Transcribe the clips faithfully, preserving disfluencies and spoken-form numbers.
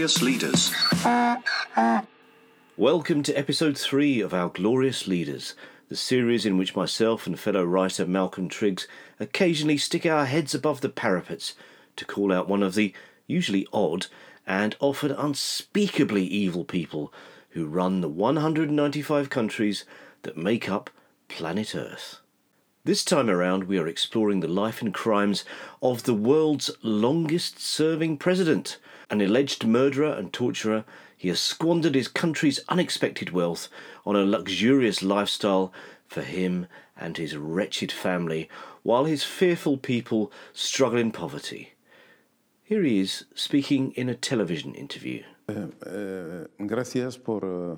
Glorious Leaders. Welcome to episode three of our Glorious Leaders, the series in which myself and fellow writer Malcolm Triggs occasionally stick our heads above the parapets to call out one of the usually odd and often unspeakably evil people who run the one hundred ninety-five countries that make up planet Earth. This time around we are exploring the life and crimes of the world's longest-serving president, an alleged murderer and torturer. He has squandered his country's unexpected wealth on a luxurious lifestyle for him and his wretched family, while his fearful people struggle in poverty. Here he is, speaking in a television interview. Uh, uh, gracias por uh,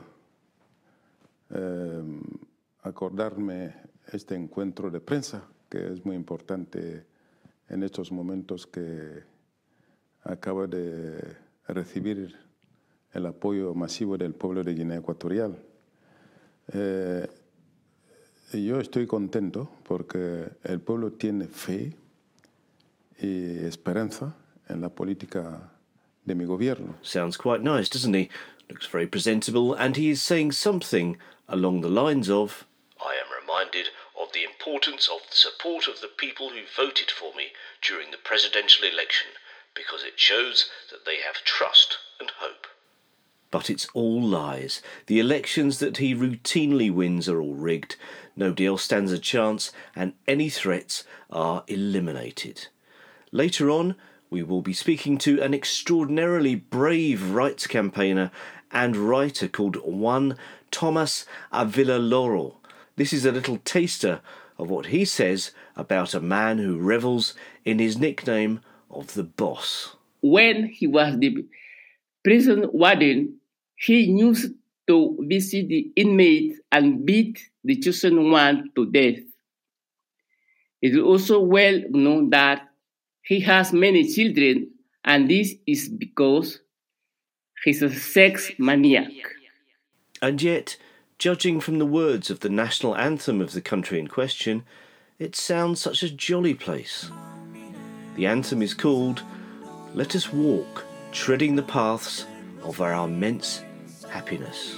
uh, acordarme este encuentro de prensa, que es muy importante en estos momentos que acaba de recibir el apoyo masivo del pueblo de Guinea Ecuatorial. Eh, yo estoy contento porque el pueblo tiene fe y esperanza en la política de mi gobierno. Sounds quite nice, doesn't he? Looks very presentable, and he is saying something along the lines of, I am reminded of the importance of the support of the people who voted for me during the presidential election, because it shows that they have trust and hope. But it's all lies. The elections that he routinely wins are all rigged. Nobody else stands a chance, and any threats are eliminated. Later on, we will be speaking to an extraordinarily brave rights campaigner and writer called Juan Tomás Avillaloro. This is a little taster of what he says about a man who revels in his nickname of the boss. When he was the prison warden, he used to visit the inmates and beat the chosen one to death. It is also well known that he has many children, and this is because he's a sex maniac. And yet, judging from the words of the national anthem of the country in question, it sounds such a jolly place. The anthem is called Let Us Walk, Treading the Paths of Our Immense Happiness.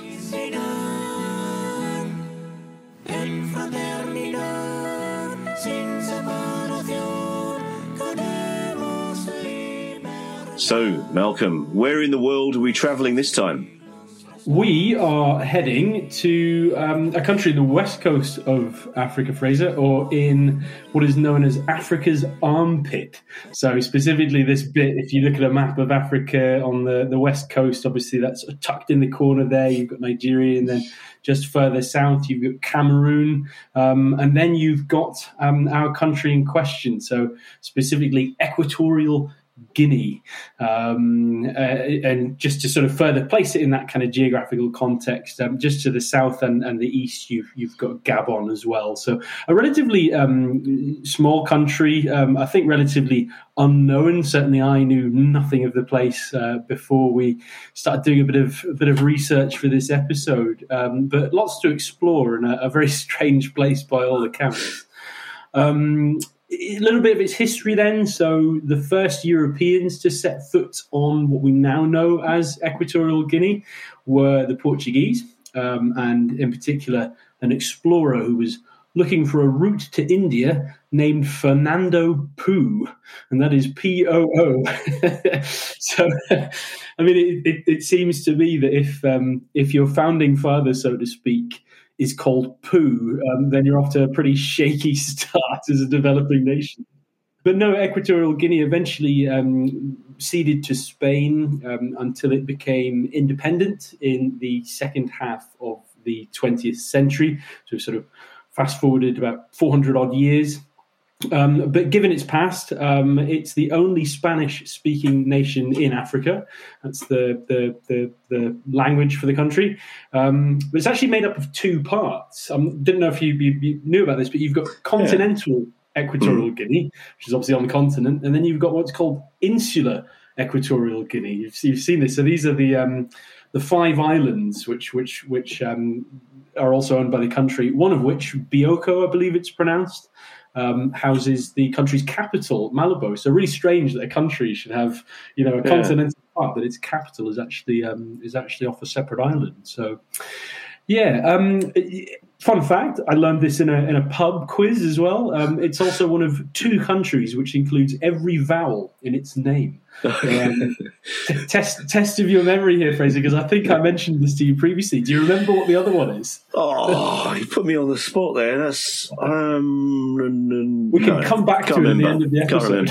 So, Malcolm, where in the world are we travelling this time? We are heading to um, a country in the west coast of Africa, Fraser, or in what is known as Africa's armpit. So specifically this bit, if you look at a map of Africa on the, the west coast, obviously that's tucked in the corner there. You've got Nigeria, and then just further south, you've got Cameroon, um, and then you've got um, our country in question. So specifically Equatorial Guinea, um, uh, and just to sort of further place it in that kind of geographical context, um, just to the south and, and the east, you've you've got Gabon as well. So a relatively um, small country, um, I think relatively unknown. Certainly, I knew nothing of the place uh, before we started doing a bit of a bit of research for this episode. Um, but lots to explore, and a, a very strange place by all accounts. Um, A little bit of its history then. So the first Europeans to set foot on what we now know as Equatorial Guinea were the Portuguese, um, and in particular an explorer who was looking for a route to India named Fernando Poo, and that is P O O. So, I mean, it, it, it seems to me that if um, if your founding father, so to speak, is called Pooh, um, then you're off to a pretty shaky start as a developing nation. But no, Equatorial Guinea eventually um, ceded to Spain um, until it became independent in the second half of the twentieth century. So sort of fast forwarded about four hundred odd years. Um, but given its past, um, it's the only Spanish-speaking nation in Africa. That's the the the, the language for the country. Um, but it's actually made up of two parts. I um, didn't know if you, you, you knew about this, but you've got continental yeah. Equatorial mm. Guinea, which is obviously on the continent, and then you've got what's called insular Equatorial Guinea. You've, you've seen this. So these are the um, the five islands which which which um, are also owned by the country. One of which, Bioko, I believe it's pronounced. Um, houses the country's capital, Malabo. So really strange that a country should have, you know, a yeah. continental part, but its capital is actually um, is actually off a separate island. So, yeah. Um, fun fact: I learned this in a in a pub quiz as well. Um, it's also one of two countries which includes every vowel in its name. Um, t- test test of your memory here, Fraser, because I think I mentioned this to you previously. Do you remember what the other one is? Oh, you put me on the spot there. That's um. We can no, come back to it at the end of the episode.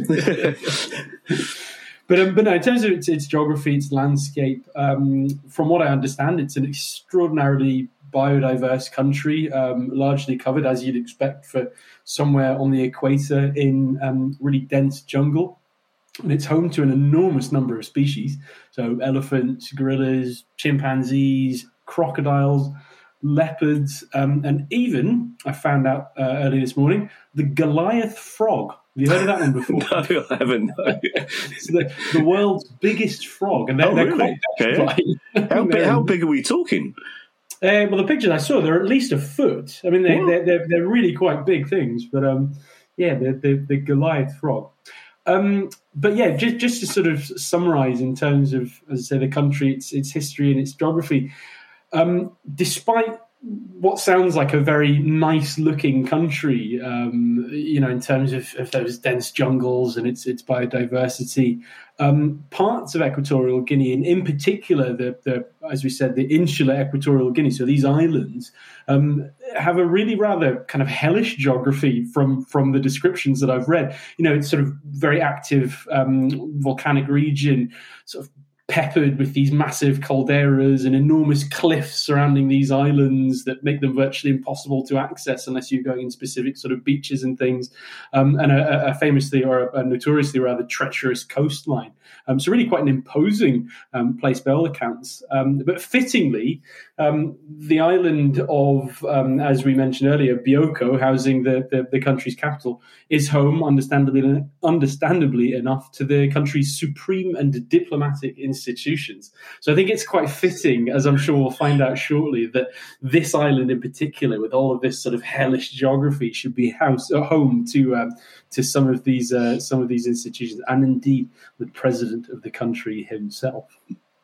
Can't remember. but um, but no, in terms of its, its geography, its landscape, um, from what I understand, it's an extraordinarily biodiverse country, um, largely covered, as you'd expect, for somewhere on the equator in um, really dense jungle. And it's home to an enormous number of species. So elephants, gorillas, chimpanzees, crocodiles, leopards, um, and even, I found out uh, early this morning, the Goliath frog. Have you heard of that one before? No, I haven't. No. It's the, the world's biggest frog. And they're, Oh, they're really? quite Okay. How, big, how big are we talking? Uh, well, the pictures I saw, they're at least a foot. I mean, they, What? they're, they're, they're really quite big things. But um, yeah, the, the, the Goliath frog. Um, but yeah, just just to sort of summarise in terms of, as I say, the country, its its history and its geography. Um, despite what sounds like a very nice-looking country, um, you know, in terms of, of those dense jungles and its its biodiversity, um, parts of Equatorial Guinea, and in particular, the, the as we said, the insular Equatorial Guinea, so these islands, um, have a really rather kind of hellish geography from from the descriptions that I've read. You know, it's sort of very active um, volcanic region, sort of peppered with these massive calderas and enormous cliffs surrounding these islands that make them virtually impossible to access unless you're going in specific sort of beaches and things, um, and a, a famously or a, a notoriously rather treacherous coastline. Um, so really quite an imposing um, place by all accounts. Um, but fittingly, um, the island of, um, as we mentioned earlier, Bioko, housing the, the, the country's capital, is home, understandably, understandably enough, to the country's supreme and diplomatic institutions. So I think it's quite fitting, as I'm sure we'll find out shortly, that this island in particular, with all of this sort of hellish geography, should be house uh, home to um, to some of these uh, some of these institutions, and indeed the president of the country himself.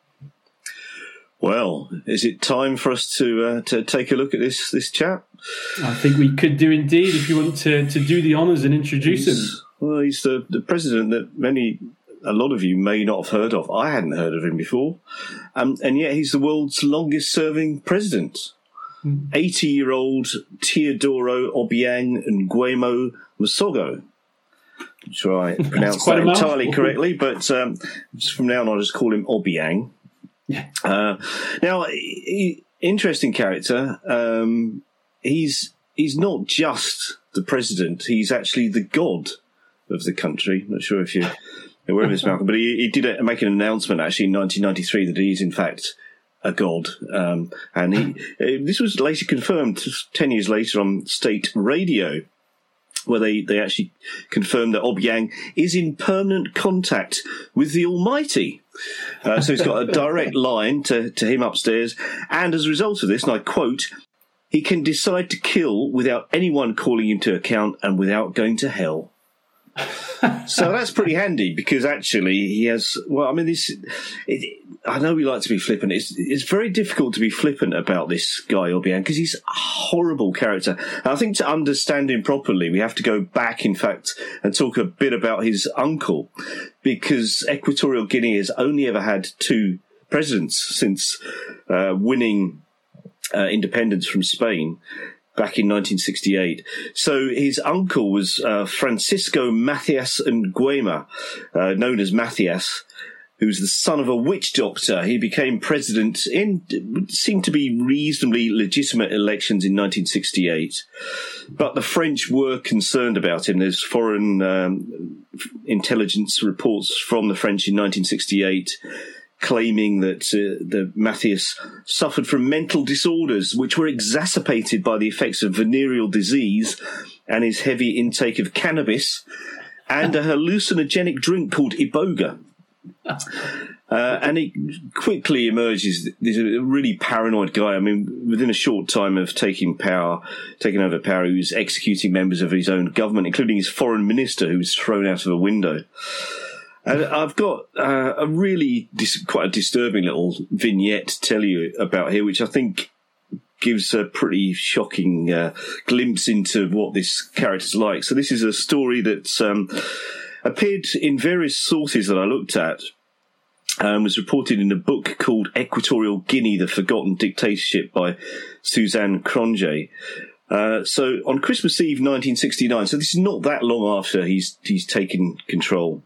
Well, is it time for us to uh, to take a look at this this chap? I think we could do indeed, if you want to, to do the honours and introduce he's, him. Well, he's the, the president that many, a lot of you may not have heard of. I hadn't heard of him before. Um, and yet he's the world's longest-serving president. eighty-year-old Teodoro Obiang Nguema Msogo. I'm sure I pronounced that entirely correctly, but um, from now on I'll just call him Obiang. Yeah. Uh, now, he, interesting character. Um, he's he's not just the president; he's actually the god of the country. I'm not sure if you're aware of this, Malcolm, but he, he did a, make an announcement actually in nineteen ninety-three that he is in fact a god, um, and he this was later confirmed ten years later on state radio, where they, they actually confirmed that Obiang is in permanent contact with the Almighty. Uh, so he's got a direct line to, to him upstairs. And as a result of this, and I quote, he can decide to kill without anyone calling him to account and without going to hell. So that's pretty handy, because actually he has, well, I mean, this, it, I know we like to be flippant. It's, it's very difficult to be flippant about this guy, Obiang, because he's a horrible character. And I think to understand him properly, we have to go back, in fact, and talk a bit about his uncle, because Equatorial Guinea has only ever had two presidents since uh, winning uh, independence from Spain back in nineteen sixty-eight. So his uncle was uh, Francisco Matthias Nguema, uh, known as Matthias, who was the son of a witch doctor. He became president in what seemed to be reasonably legitimate elections in nineteen sixty-eight. But the French were concerned about him. There's foreign um, intelligence reports from the French in nineteen sixty-eight claiming that uh, the Matthias suffered from mental disorders, which were exacerbated by the effects of venereal disease and his heavy intake of cannabis and a hallucinogenic drink called Iboga. Uh, and he quickly emerges as a really paranoid guy. I mean, within a short time of taking power, taking over power, he was executing members of his own government, including his foreign minister, who was thrown out of a window. And I've got uh, a really dis- quite a disturbing little vignette to tell you about here, which I think gives a pretty shocking uh, glimpse into what this character's like. So this is a story that's um, appeared in various sources that I looked at, and was reported in a book called Equatorial Guinea, The Forgotten Dictatorship by Suzanne Cronje. Uh, so on Christmas Eve nineteen sixty-nine, so this is not that long after he's he's taken control,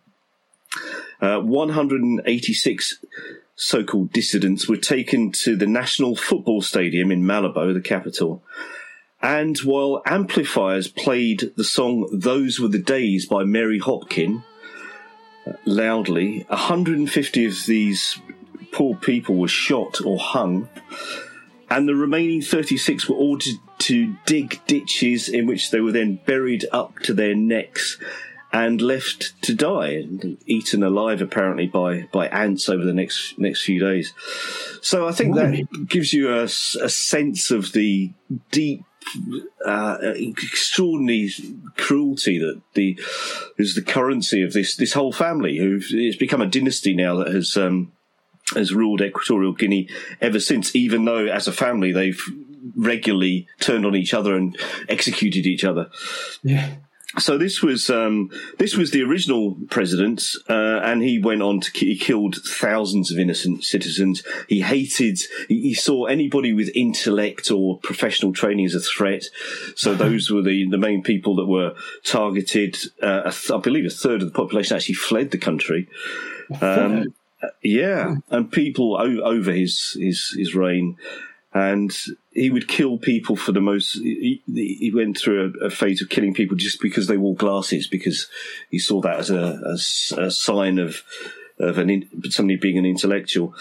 uh, one hundred eighty-six so-called dissidents were taken to the National Football Stadium in Malabo, the capital. And while amplifiers played the song Those Were the Days by Mary Hopkin uh, loudly, one hundred fifty of these poor people were shot or hung, and the remaining thirty-six were ordered to dig ditches in which they were then buried up to their necks and left to die, and eaten alive apparently by, by ants over the next next few days. So I think that gives you a, a sense of the deep, uh, extraordinary cruelty that the is the currency of this this whole family, who it's become a dynasty now that has um, has ruled Equatorial Guinea ever since. Even though as a family they've regularly turned on each other and executed each other. Yeah. So this was um, this was the original president, uh, and he went on to he killed thousands of innocent citizens. He hated, he, he saw anybody with intellect or professional training as a threat. So those were the, the main people that were targeted. Uh, a th- I believe a third of the population actually fled the country. Um, yeah, and people o- over his his his reign. And he would kill people for the most. He, he went through a, a phase of killing people just because they wore glasses, because he saw that as a, as a sign of of an in, somebody being an intellectual.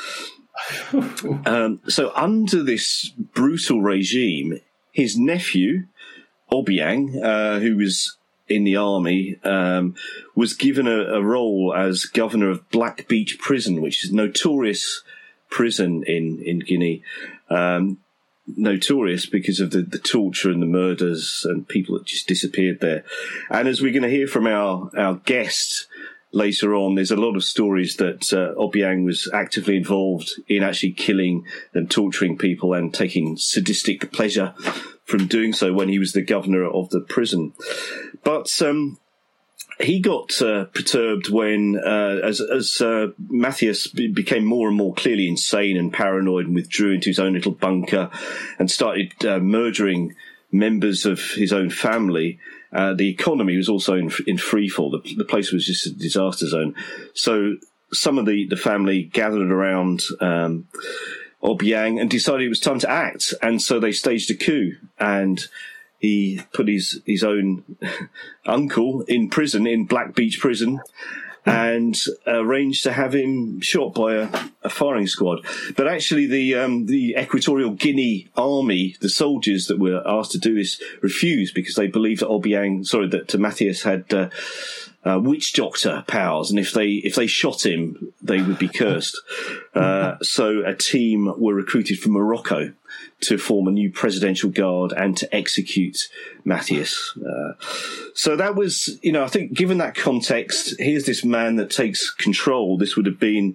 um, so under this brutal regime, his nephew Obiang, uh, who was in the army, um, was given a, a role as governor of Black Beach Prison, which is a notorious prison in in Guinea. Um, notorious because of the, the torture and the murders and people that just disappeared there. And as we're going to hear from our, our guest later on, there's a lot of stories that uh, Obiang was actively involved in actually killing and torturing people and taking sadistic pleasure from doing so when he was the governor of the prison. But um, he got uh, perturbed when, uh, as, as uh, Matthias b- became more and more clearly insane and paranoid, and withdrew into his own little bunker and started uh, murdering members of his own family. Uh, the economy was also in, in freefall. The, the place was just a disaster zone. So some of the, the family gathered around um, Obiang and decided it was time to act. And so they staged a coup, and he put his, his own uncle in prison, in Black Beach Prison, and arranged to have him shot by a, a firing squad. But actually the um, the Equatorial Guinea army, the soldiers that were asked to do this, refused because they believed that Obiang, sorry, that Matthias had uh, uh, witch doctor powers, and if they if they shot him, they would be cursed. Uh, so a team were recruited from Morocco to form a new presidential guard and to execute Matthias. Uh, so that was, you know, I think given that context, here's this man that takes control. This would have been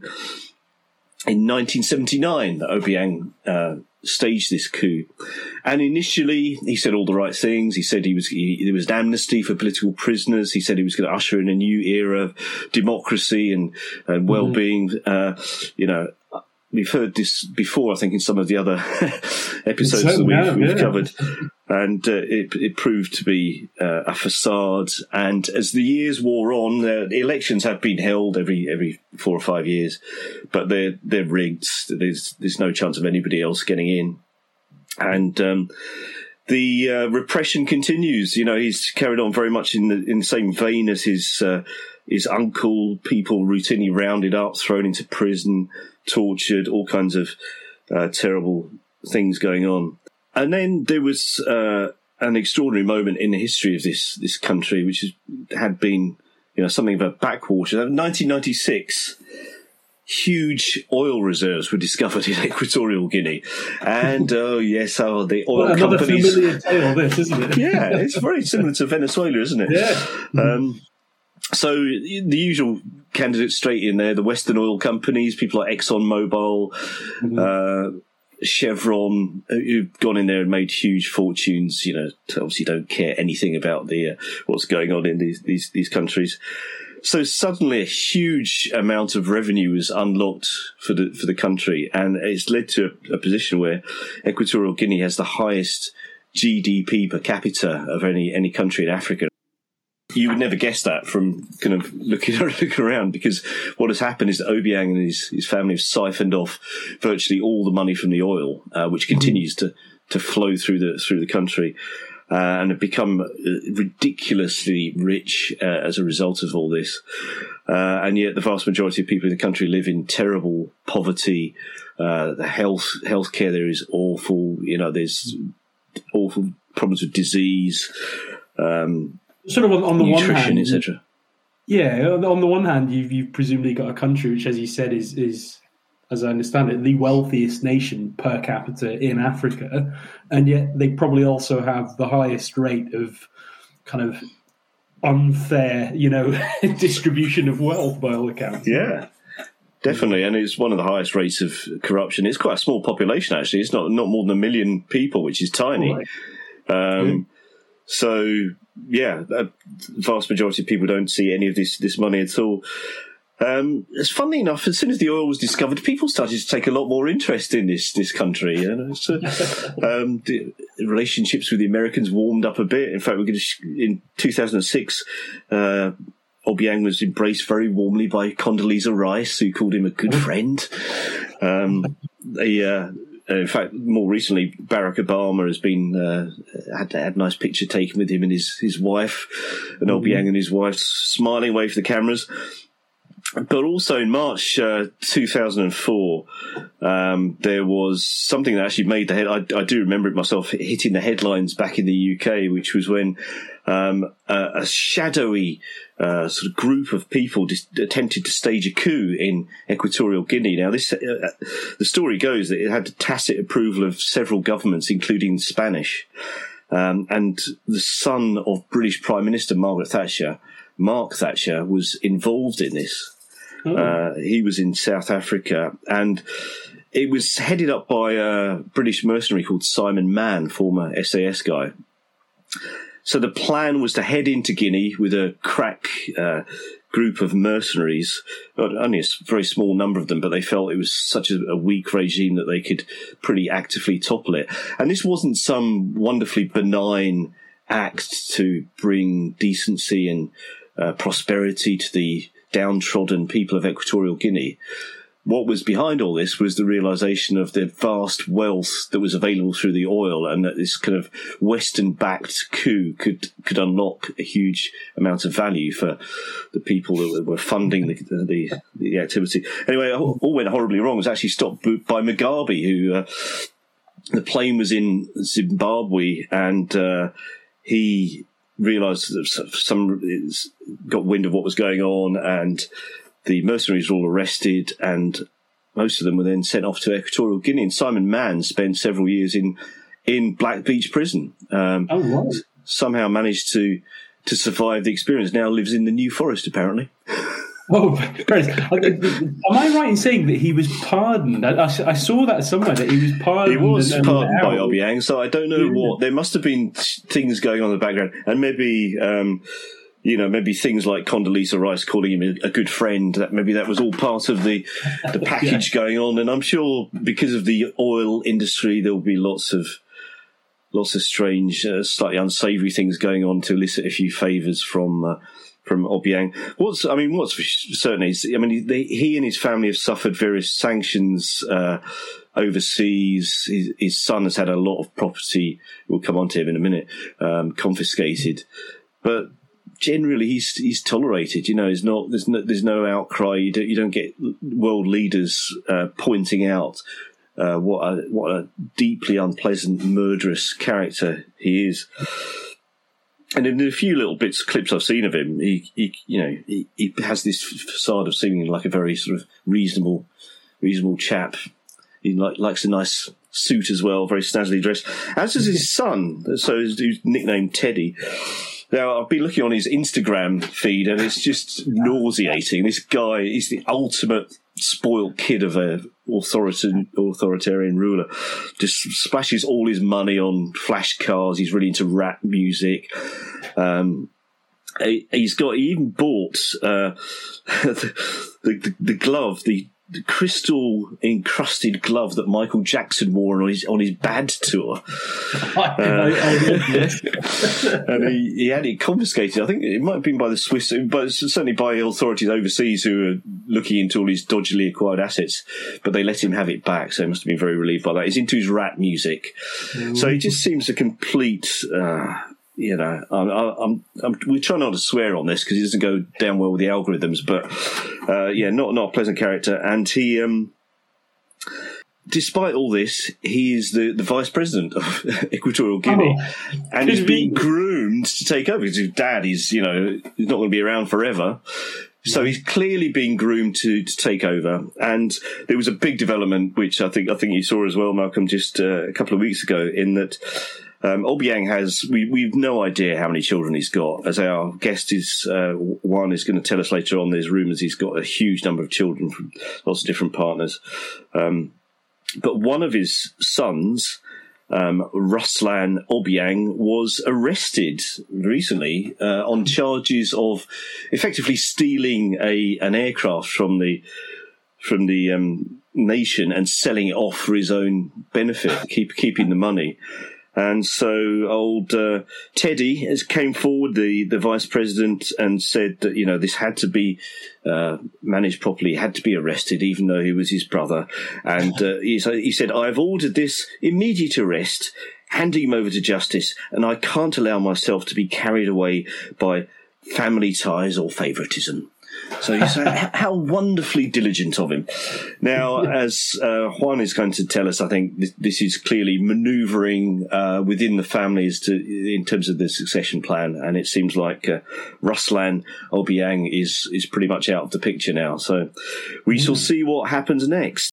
in nineteen seventy-nine that Obiang uh, staged this coup. And initially, he said all the right things. He said he was he, there was an amnesty for political prisoners. He said he was going to usher in a new era of democracy and, and well-being. Mm-hmm. Uh, you know, we've heard this before, I think, in some of the other episodes so that we've, now, we've yeah. covered. And uh, it, it proved to be uh, a facade. And as the years wore on, uh, the elections have been held every every four or five years, but they're they're rigged. There's there's no chance of anybody else getting in. And um, the uh, repression continues. You know, he's carried on very much in the in the same vein as his uh, his uncle. People routinely rounded up, thrown into prison, tortured, all kinds of uh, terrible things going on. And then there was uh, an extraordinary moment in the history of this this country, which is, had been, you know, something of a backwater. In nineteen ninety-six, huge oil reserves were discovered in Equatorial Guinea, and oh yes, oh the oil well, companies. Another familiar tale, this, isn't it? Yeah, it's very similar to Venezuela, isn't it? Yeah. Um, So the usual candidates straight in there, the Western oil companies, people like ExxonMobil, mm-hmm. uh, Chevron, who've gone in there and made huge fortunes, you know, obviously don't care anything about the uh, what's going on in these, these, these countries. So suddenly a huge amount of revenue was unlocked for the for the country, and it's led to a, a position where Equatorial Guinea has the highest G D P per capita of any any country in Africa. You would never guess that from kind of looking, looking around, because what has happened is that Obiang and his, his family have siphoned off virtually all the money from the oil, uh, which continues to, to flow through the through the country, uh, and have become ridiculously rich uh, as a result of all this. Uh, and yet the vast majority of people in the country live in terrible poverty. Uh, the health healthcare there is awful. You know, there's awful problems with disease. Um, Sort of on, on the one hand, et cetera. Yeah, on, on the one hand, you've, you've presumably got a country which, as you said, is, is, as I understand it, the wealthiest nation per capita in Africa, and yet they probably also have the highest rate of kind of unfair, you know, distribution of wealth by all accounts. Yeah, definitely, and it's one of the highest rates of corruption. It's quite a small population, actually. It's not not more than a million people, which is tiny. Right. Um, yeah. So, yeah, the vast majority of people don't see any of this, this money at all. Um, it's funny enough, as soon as the oil was discovered, people started to take a lot more interest in this this country. You know? So, um, the relationships with the Americans warmed up a bit. In fact, we're going to, in two thousand six, uh, Obiang was embraced very warmly by Condoleezza Rice, who called him a good friend. Um, they, uh, in fact, more recently, Barack Obama has been uh, had, had a nice picture taken with him and his, his wife, and mm-hmm. Obiang and his wife smiling away for the cameras. But also in March uh, two thousand four, um, there was something that actually made the head. I, I do remember it myself, hitting the headlines back in the U K, which was when um, a, a shadowy uh, sort of group of people just attempted to stage a coup in Equatorial Guinea. Now, this uh, the story goes that it had the tacit approval of several governments, including Spanish, um, and the son of British Prime Minister Margaret Thatcher, Mark Thatcher, was involved in this. Oh. Uh, he was in South Africa, and it was headed up by a British mercenary called Simon Mann, former S A S guy. So the plan was to head into Guinea with a crack uh, group of mercenaries, only a very small number of them, but they felt it was such a, a weak regime that they could pretty actively topple it. And this wasn't some wonderfully benign act to bring decency and uh, prosperity to the downtrodden people of Equatorial Guinea. What was behind all this was the realization of the vast wealth that was available through the oil, and that this kind of Western-backed coup could could unlock a huge amount of value for the people that were funding the the, the activity. Anyway, all went horribly wrong. It was actually stopped by Mugabe, who uh, the plane was in Zimbabwe, and uh, he realised that some got wind of what was going on, and the mercenaries were all arrested, and most of them were then sent off to Equatorial Guinea. And Simon Mann spent several years in in Black Beach Prison. Um, oh, right. Somehow managed to to survive the experience. Now lives in the New Forest, apparently. Oh, great. Am I right in saying that he was pardoned? I, I saw that somewhere, that he was pardoned. He was and, pardoned and by Obiang, so I don't know yeah. what. There must have been things going on in the background, and maybe, um, you know, maybe things like Condoleezza Rice calling him a, a good friend. That maybe that was all part of the the package yeah. going on. And I'm sure because of the oil industry, there will be lots of lots of strange, uh, slightly unsavoury things going on to elicit a few favours from. Uh, From Obiang. What's, I mean, what's certain is, I mean, they, he and his family have suffered various sanctions uh, overseas. His, his son has had a lot of property, we'll come on to him in a minute, um, confiscated. But generally, he's he's tolerated. You know, there's not there's no, there's no outcry. You don't, you don't get world leaders uh, pointing out uh, what a, what a deeply unpleasant, murderous character he is. And in the few little bits, clips I've seen of him, he, he you know, he, he has this facade of seeming like a very sort of reasonable, reasonable chap. He like, likes a nice suit as well, very snazzily dressed. As is his son, so he's nicknamed Teddy. Now, I've been looking on his Instagram feed, and it's just nauseating. This guy is the ultimate spoiled kid of a authoritarian, authoritarian ruler. Just splashes all his money on flash cars. He's really into rap music. Um, he, he's got. He even bought uh, the, the the glove, the. The crystal encrusted glove that Michael Jackson wore on his on his bad tour, uh, and he, he had it confiscated. I think it might have been by the Swiss, but certainly by authorities overseas who are looking into all his dodgily acquired assets. But they let him have it back, so he must have been very relieved by that. He's into his rap music, mm. so he just seems a complete. Uh, You know, I'm, I'm, I'm, we try not to swear on this because he doesn't go down well with the algorithms. But uh, yeah, not not a pleasant character. And he, um, despite all this, he is the, the vice president of Equatorial Guinea, oh, and he's being groomed to take over because his dad is, you know, he's not going to be around forever. So he's clearly being groomed to, to take over. And there was a big development, which I think I think you saw as well, Malcolm, just uh, a couple of weeks ago, in that. Um, Obiang has, we, we've no idea how many children he's got. As our guest is, uh, one is going to tell us later on, there's rumours he's got a huge number of children from lots of different partners. Um, but one of his sons, um, Ruslan Obiang, was arrested recently uh, on charges of effectively stealing a an aircraft from the from the um, nation and selling it off for his own benefit, keep keeping the money. And so old uh, Teddy has came forward, the, the vice president, and said that, you know, this had to be uh, managed properly, he had to be arrested, even though he was his brother. And uh, he, he said, I have ordered this immediate arrest, handing him over to justice, and I can't allow myself to be carried away by family ties or favouritism. So you say, how wonderfully diligent of him. Now, as uh, Juan is going to tell us, I think this, this is clearly manoeuvring uh, within the families to, in terms of the succession plan, and it seems like uh, Ruslan Obiang is is pretty much out of the picture now. So we mm. shall see what happens next.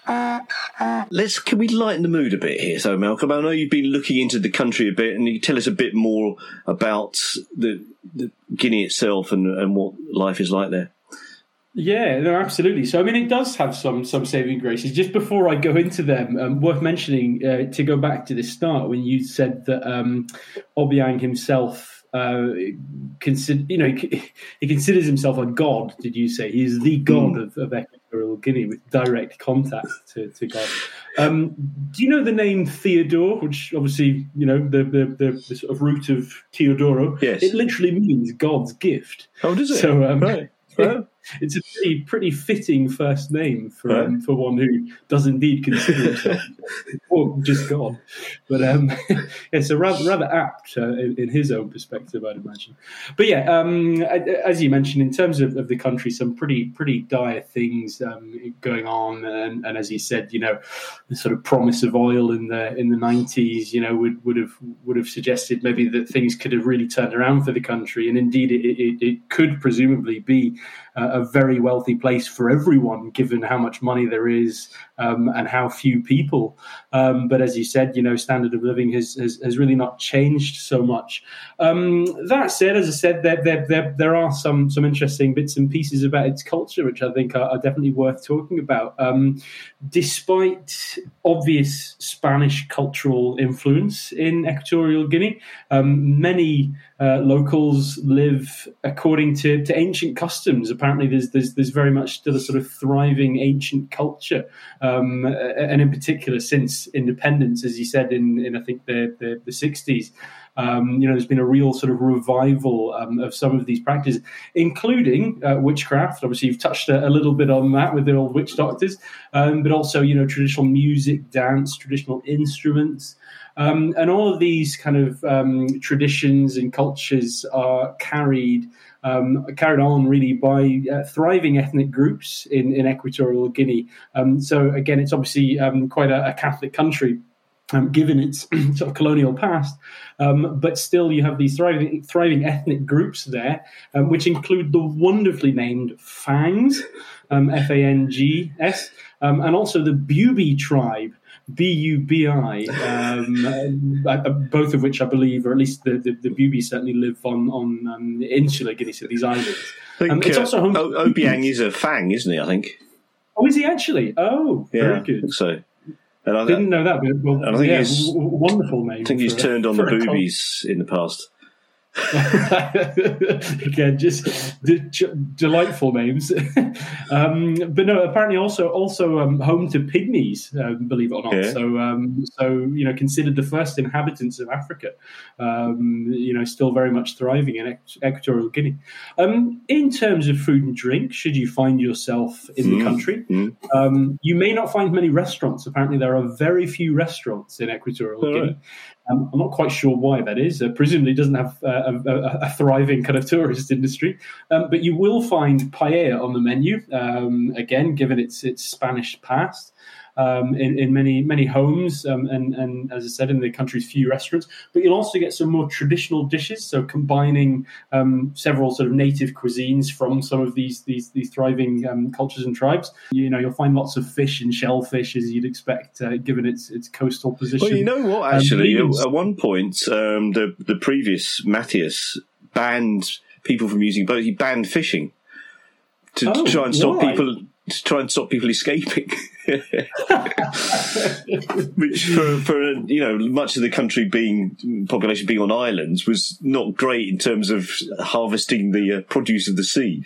Let's can we lighten the mood a bit here, so Malcolm? I know you've been looking into the country a bit, and you can tell us a bit more about the, the Guinea itself and, and what life is like there. Yeah, no, absolutely. So, I mean, it does have some some saving graces. Just before I go into them, um, worth mentioning uh, to go back to the start when you said that um, Obiang himself, uh, consider, you know, he, he considers himself a god. Did you say he is the god mm. of, of Equatorial Guinea with direct contact to, to God? Um, do you know the name Theodore, which obviously, you know, the, the, the, the sort of root of Teodoro? Yes. It literally means God's gift. Oh, does it? So, um, right. Well, it's a pretty, pretty fitting first name for um, for one who does indeed consider himself or just God. But um, yeah, so rather rather apt uh, in, in his own perspective, I'd imagine. But yeah, um, as you mentioned, in terms of, of the country, some pretty pretty dire things um, going on, and, and as you said, you know, the sort of promise of oil in the in the nineties, you know, would would have would have suggested maybe that things could have really turned around for the country, and indeed it it, it could presumably be Uh, a very wealthy place for everyone, given how much money there is um, and how few people. Um, but as you said, you know, standard of living has has, has really not changed so much. Um, that said, as I said, there, there there there are some some interesting bits and pieces about its culture, which I think are, are definitely worth talking about. Um, despite obvious Spanish cultural influence in Equatorial Guinea, um, many uh, locals live according to, to ancient customs. Apparently, there's, there's there's very much still a sort of thriving ancient culture, um, and in particular since independence, as you said in, in I think the the, the sixties. Um, you know, there's been a real sort of revival um, of some of these practices, including uh, witchcraft. Obviously, you've touched a, a little bit on that with the old witch doctors, um, but also, you know, traditional music, dance, traditional instruments. Um, and all of these kind of um, traditions and cultures are carried um, carried on really by uh, thriving ethnic groups in, in Equatorial Guinea. Um, so again, it's obviously um, quite a, a Catholic country, um, given its sort of colonial past. Um, but still, you have these thriving, thriving ethnic groups there, um, which include the wonderfully named Fangs, um, F A N G S, um, and also the Bubi tribe. B U B I, um, uh, both of which I believe, or at least the, the, the Bubi certainly live on, on um, Insular Guinea, so these islands. I think, um, it's uh, also home o- Obiang is a Fang, isn't he, I think? Oh, is he actually? Oh, yeah, very I good. think so. And I Didn't know that, but well, I think yeah, he's, w- wonderful name. I think he's a, turned on the a boobies in the past. Again, just d- d- delightful names. um, but no, apparently also also um, home to pygmies, um, believe it or not. Yeah. So, um, so you know, considered the first inhabitants of Africa. Um, you know, still very much thriving in Equ- Equatorial Guinea. Um, in terms of food and drink, should you find yourself in Mm. the country, Mm. um, you may not find many restaurants. Apparently, there are very few restaurants in Equatorial All Guinea. right. Um, I'm not quite sure why that is. Uh, presumably, it doesn't have uh, a, a, a thriving kind of tourist industry. Um, but you will find paella on the menu. Um, again, given its its Spanish past, um, in, in many many homes, um, and and as I said, in the country's few restaurants. But you'll also get some more traditional dishes. So combining um, several sort of native cuisines from some of these these these thriving um, cultures and tribes. You know, you'll find lots of fish and shellfish as you'd expect, uh, given its its coastal position. Well, you know what? Actually, Um, at, at one point, um, the the previous Matthias banned people from using boats. He banned fishing to, Oh, to try and stop why? people to try and stop people escaping. Which, for, for you know, much of the country being population being on islands, was not great in terms of harvesting the uh, produce of the sea.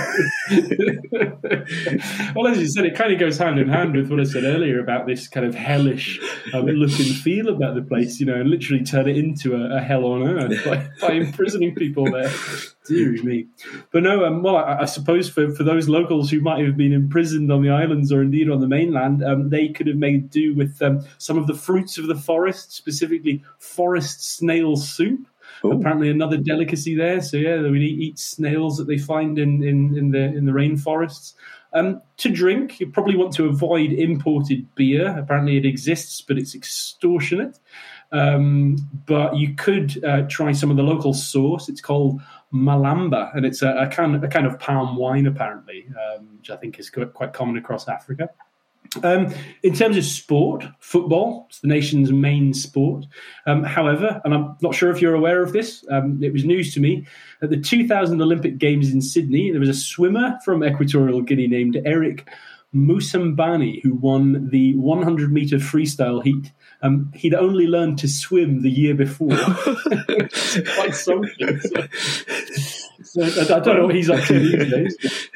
Well, as you said, it kind of goes hand in hand with what I said earlier about this kind of hellish um, look and feel about the place, you know, and literally turn it into a, a hell on earth by, by imprisoning people there. Dear me. But no, um, well, I, I suppose for, for those locals who might have been imprisoned on the islands or indeed on the mainland, um, they could have made do with um, some of the fruits of the forest, specifically forest snail soup. Ooh. Apparently another delicacy there. So yeah, they would eat, eat snails that they find in, in, in the in the rainforests. Um, to drink, you probably want to avoid imported beer. Apparently it exists, but it's extortionate. Um, but you could uh, try some of the local sauce. It's called malamba, and it's a, a kind a kind of palm wine, apparently, um, which I think is quite, quite common across Africa. Um, in terms of sport, football, it's the nation's main sport. Um, however, and I'm not sure if you're aware of this, um, it was news to me, at the two thousand Olympic Games in Sydney, there was a swimmer from Equatorial Guinea named Eric Musambani who won the one hundred metre freestyle heat. Um, he'd only learned to swim the year before. It's quite something. So, so I, I don't know what he's up to these days.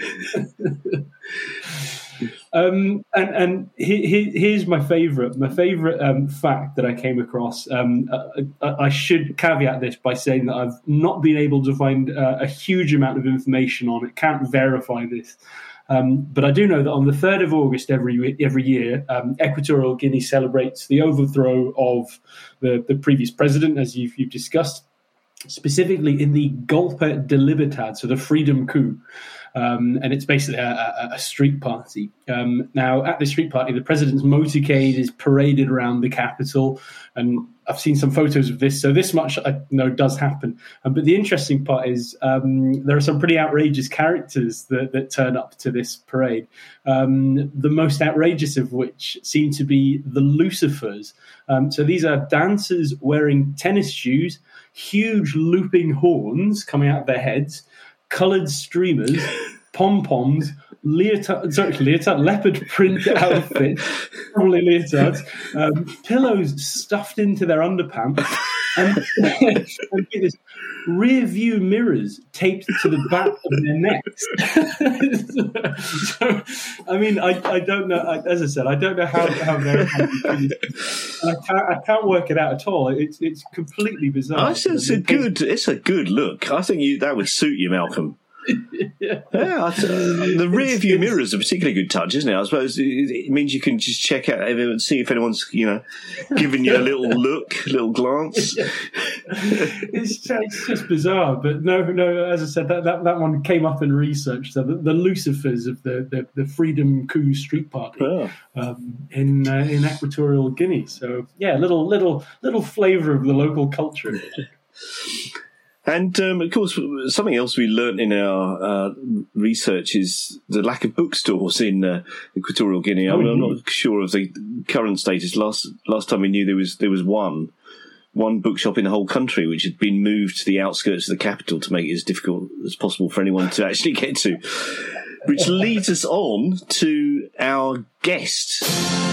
Um, and and he, he, here's my favourite, my favourite um, fact that I came across. Um, I, I should caveat this by saying that I've not been able to find uh, a huge amount of information on it. Can't verify this, um, but I do know that on the third of August every every year, um, Equatorial Guinea celebrates the overthrow of the, the previous president, as you've, you've discussed, specifically in the Golpe de Libertad, so the freedom coup. Um, and it's basically a, a, a street party. Um, now, at the street party, the president's motorcade is paraded around the capital, and I've seen some photos of this, so this much I know does happen. Um, but the interesting part is um, there are some pretty outrageous characters that, that turn up to this parade, um, the most outrageous of which seem to be the Lucifers. Um, so these are dancers wearing tennis shoes, huge looping horns coming out of their heads, coloured streamers, pom-poms, leotard, sorry, leotard, leopard print outfit, probably leotards, um, pillows stuffed into their underpants, and, and this rear view mirrors taped to the back of their necks. So, I mean, I, I don't know, I, as I said, I don't know how, how verified this. I can't, I can't work it out at all. It's it's completely bizarre. I think it's a good, it's a good look. I think you, that would suit you, Malcolm. Yeah. Yeah, I th- the rear view It's- mirror is a particularly good touch, isn't it? I suppose it, it means you can just check out, everyone, see if anyone's, you know, giving you a little look, a little glance. It's just, it's just bizarre, but no, no. As I said, that, that, that one came up in research. So the, the Lucifers of the, the, the Freedom Coup Street Party Oh. um, in uh, in Equatorial Guinea. So yeah, little little little flavour of the local culture. And, um, of course, something else we learnt in our uh, research is the lack of bookstores in uh, Equatorial Guinea. Oh, I'm, I'm not sure of the current status. Last last time we knew there was there was one one bookshop in the whole country, which had been moved to the outskirts of the capital to make it as difficult as possible for anyone to actually get to. Which leads us on to our guest.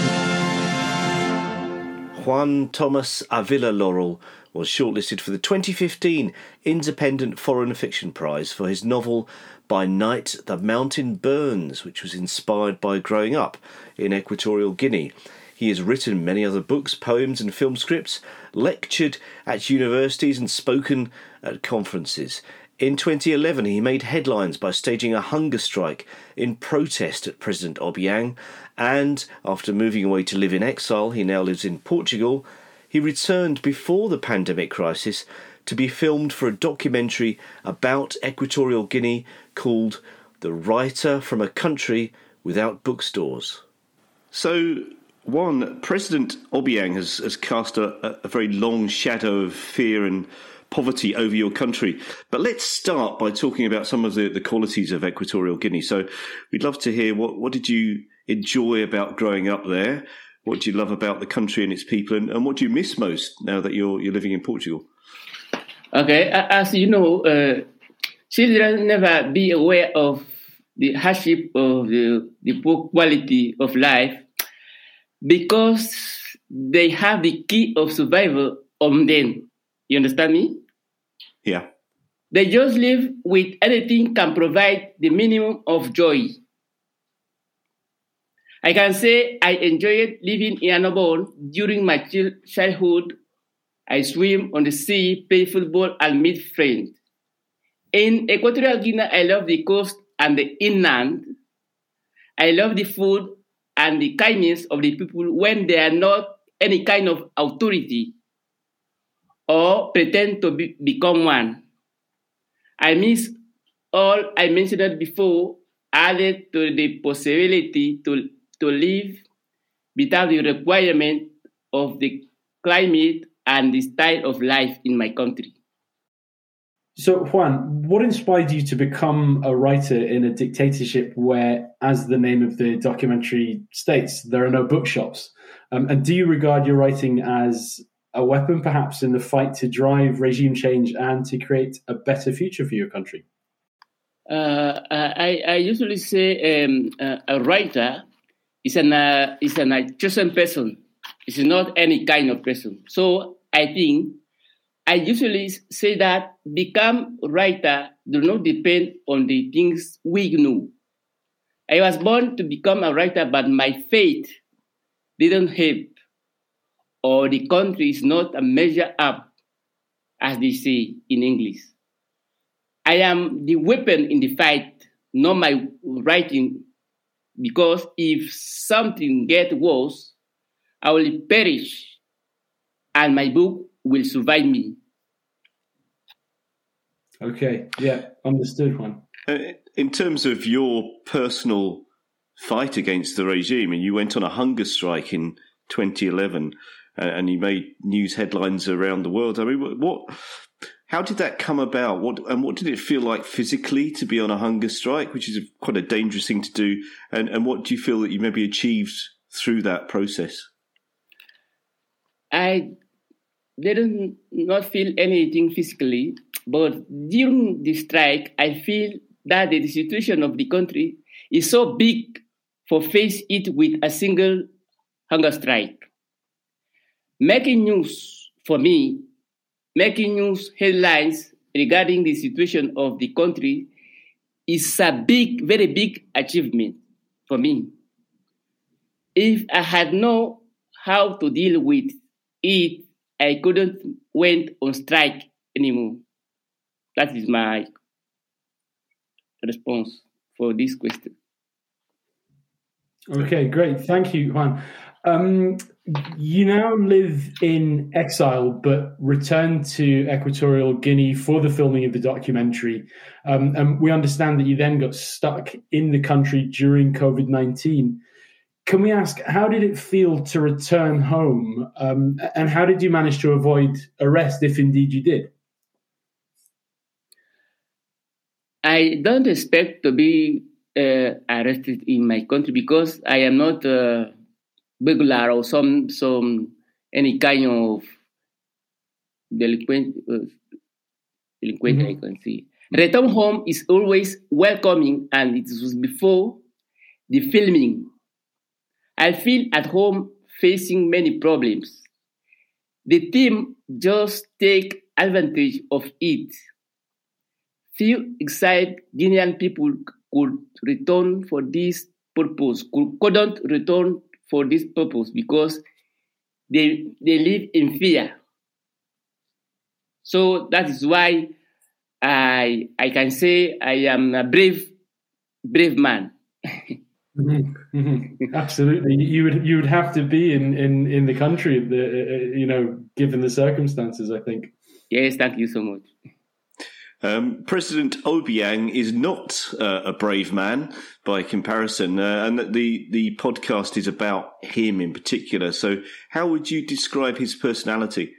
Juan Thomas Avila Laurel was shortlisted for the twenty fifteen Independent Foreign Fiction Prize for his novel By Night the Mountain Burns, which was inspired by growing up in Equatorial Guinea. He has written many other books, poems and film scripts, lectured at universities and spoken at conferences. In twenty eleven, he made headlines by staging a hunger strike in protest at President Obiang, and after moving away to live in exile, he now lives in Portugal. He returned before the pandemic crisis to be filmed for a documentary about Equatorial Guinea called The Writer from a Country Without Bookstores. So, one, President Obiang has, has cast a, a very long shadow of fear and poverty over your country. But let's start by talking about some of the, the qualities of Equatorial Guinea. So we'd love to hear what, what did you enjoy about growing up there? What do you love about the country and its people? And, and what do you miss most now that you're you're living in Portugal? Okay, as you know, uh, children never be aware of the hardship of the, the poor quality of life because they have the key of survival on them. You understand me? Yeah. They just live with anything can provide the minimum of joy. I can say I enjoyed living in Annobon during my childhood. I swim on the sea, play football, and meet friends. In Equatorial Guinea, I love the coast and the inland. I love the food and the kindness of the people when they are not any kind of authority or pretend to be, become one. I miss all I mentioned before, added to the possibility to, to live without the requirement of the climate and the style of life in my country. So, Juan, what inspired you to become a writer in a dictatorship where, as the name of the documentary states, there are no bookshops? Um, and do you regard your writing as a weapon, perhaps, in the fight to drive regime change and to create a better future for your country? Uh, I, I usually say um, uh, a writer is an uh, is an, a chosen person. It's not any kind of person. So I think I usually say that become writer do not depend on the things we know. I was born to become a writer, but my faith didn't help, or the country is not a measure up, as they say in English. I am the weapon in the fight, not my writing, because if something gets worse, I will perish, and my book will survive me. Okay, yeah, understood, Juan. Uh, in terms of your personal fight against the regime, and you went on a hunger strike in twenty eleven, uh, and you made news headlines around the world. I mean, what? How did that come about? What and what did it feel like physically to be on a hunger strike, which is a, quite a dangerous thing to do? And and what do you feel that you maybe achieved through that process? I didn't not feel anything physically, but during the strike, I feel that the situation of the country is so big for face it with a single hunger strike. Making news for me, making news headlines regarding the situation of the country is a big, very big achievement for me. If I had known how to deal with it, I couldn't went on strike anymore. That is my response for this question. Okay, great. Thank you, Juan. Um, you now live in exile, but returned to Equatorial Guinea for the filming of the documentary. Um, and we understand that you then got stuck in the country during COVID nineteen. Can we ask, how did it feel to return home? Um, and how did you manage to avoid arrest, if indeed you did? I don't expect to be uh, arrested in my country because I am not a burglar or some some any kind of delinquent. Uh, delinquent mm-hmm. I can see. Return home is always welcoming, and it was before the filming. I feel at home facing many problems. The team just take advantage of it. Few excited Guinean people could return for this purpose, could, couldn't return for this purpose because they, they live in fear. So that is why I I can say I am a brave, brave man. Mm-hmm. Mm-hmm. Absolutely, you would you would have to be in in, in the country, the, uh, you know, given the circumstances. I think. Yes, thank you so much. Um, President Obiang is not uh, a brave man by comparison, uh, and the the podcast is about him in particular. So, how would you describe his personality?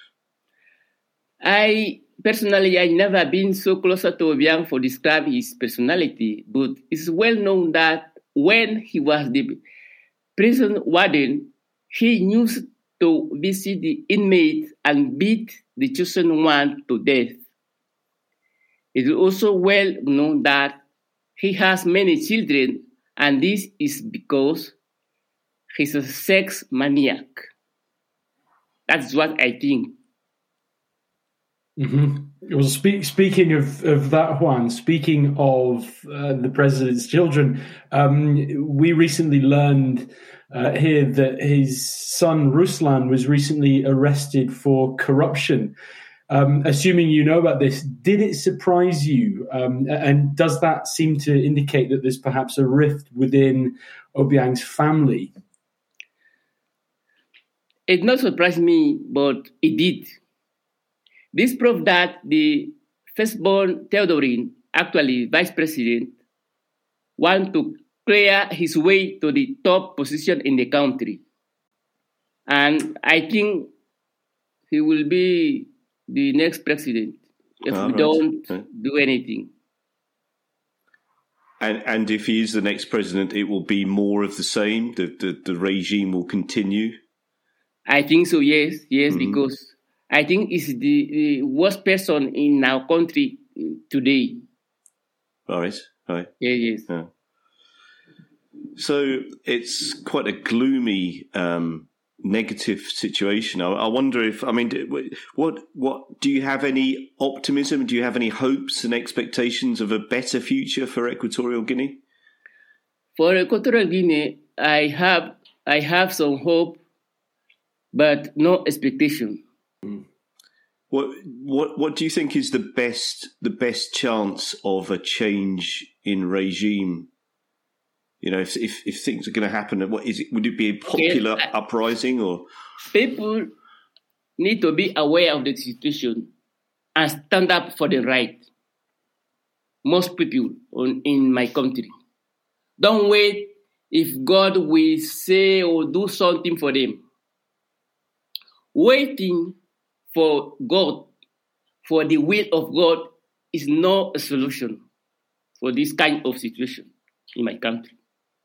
I. Personally, I never been so closer to Obiang for describe his personality, but it's well known that when he was the prison warden, he used to visit the inmates and beat the chosen one to death. It is also well known that he has many children, and this is because he's a sex maniac. That's what I think. Mm-hmm. Well, speak, speaking of, of that, Juan, speaking of uh, the president's children, um, we recently learned uh, here that his son Ruslan was recently arrested for corruption. Um, assuming you know about this, did it surprise you? Um, and does that seem to indicate that there's perhaps a rift within Obiang's family? It not surprised me, but it did. This proved that the firstborn Theodorin, actually vice president, want to clear his way to the top position in the country. And I think he will be the next president if oh, we right. don't right. do anything. And and if he is the next president, it will be more of the same? The, the, the regime will continue? I think so, yes. Yes, mm-hmm. because I think he's the, the worst person in our country today. Right, right. Yeah, yes. Yeah. So it's quite a gloomy, um, negative situation. I, I wonder if, I mean, what what do you have any optimism? Do you have any hopes and expectations of a better future for Equatorial Guinea? For Equatorial Guinea, I have I have some hope, but no expectation. What what what do you think is the best the best chance of a change in regime? You know, if if, if things are going to happen, what is it? Would it be a popular okay. uprising or? People need to be aware of the situation and stand up for the right. Most people on, in my country don't wait if God will say or do something for them. Waiting for God, for the will of God, is not a solution for this kind of situation in my country.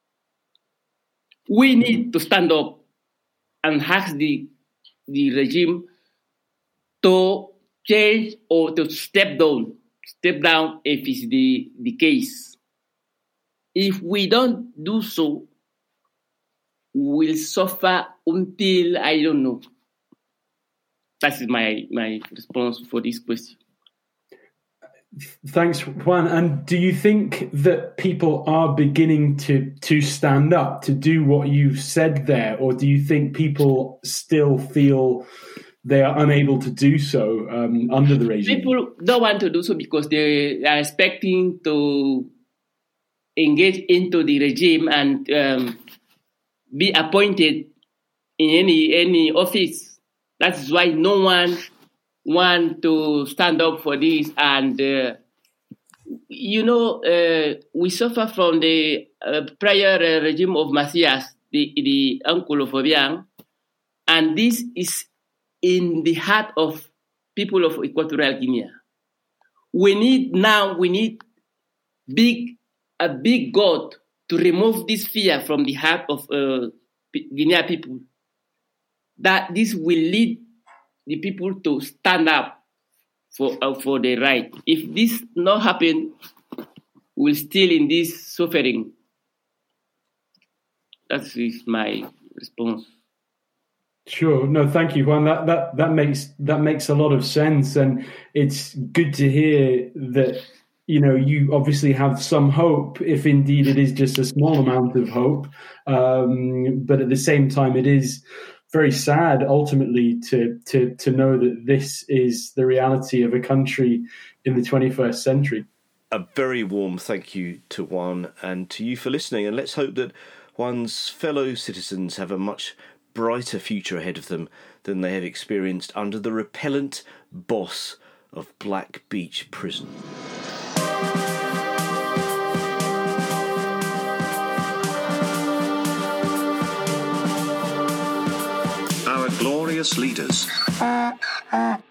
We need to stand up and ask the, the regime to change or to step down, step down if it's the, the case. If we don't do so, we'll suffer until, I don't know. That's my, my response for this question. Thanks, Juan. And do you think that people are beginning to, to stand up, to do what you've said there? Or do you think people still feel they are unable to do so um, under the regime? People don't want to do so because they are expecting to engage into the regime and um, be appointed in any any office. That's why no one want to stand up for this. And, uh, you know, uh, we suffer from the uh, prior uh, regime of Macias, the, the uncle of Obiang. And this is in the heart of people of Equatorial Guinea. We need now, we need big a big God to remove this fear from the heart of uh, Guinea people, that this will lead the people to stand up for uh, for the right. If this not happen, we're still in this suffering. That is my response. Sure. No, thank you, Juan. That that that makes that makes a lot of sense, and it's good to hear that, you know, you obviously have some hope, if indeed it is just a small amount of hope. Um, but at the same time, it is very sad ultimately to to to know that this is the reality of a country in the twenty-first century. A very warm thank you to Juan and to you for listening, and let's hope that Juan's fellow citizens have a much brighter future ahead of them than they have experienced under the repellent boss of Black Beach Prison. Our glorious leaders.